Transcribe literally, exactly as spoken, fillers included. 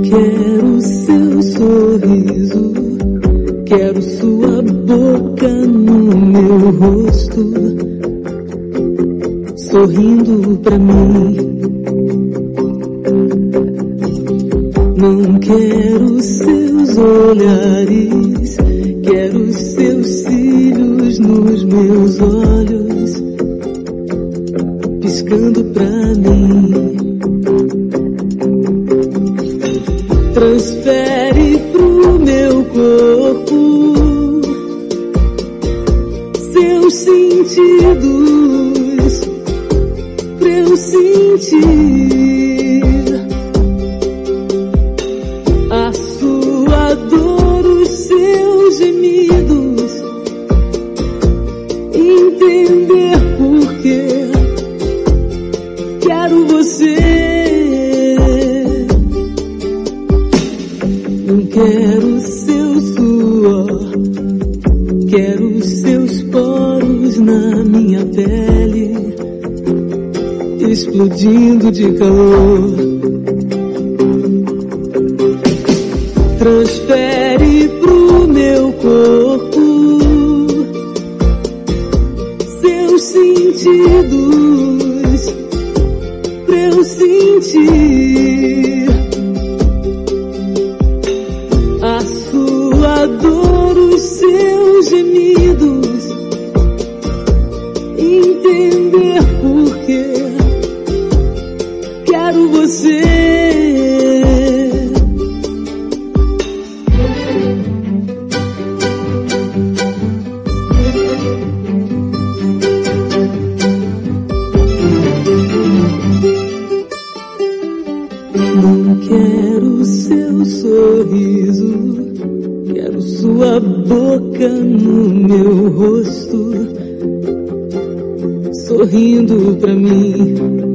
quero seu sorriso, quero sua boca no meu rosto, sorrindo pra mim. Não quero seus olhares, quero seus cílios nos meus olhos, piscando pra mim. Transfere pro meu corpo seus sentidos pra eu sentir a sua dor, os seus gemidos, entender por quê quero você. Não quero seu suor, quero os seus poros na minha pele, explodindo de calor. Transfere pro meu corpo seus sentidos pra eu sentir a sua dor, os seus gemidos, entender por quê quero você. Não quero seu sorriso, quero sua boca no meu rosto, sorrindo pra mim.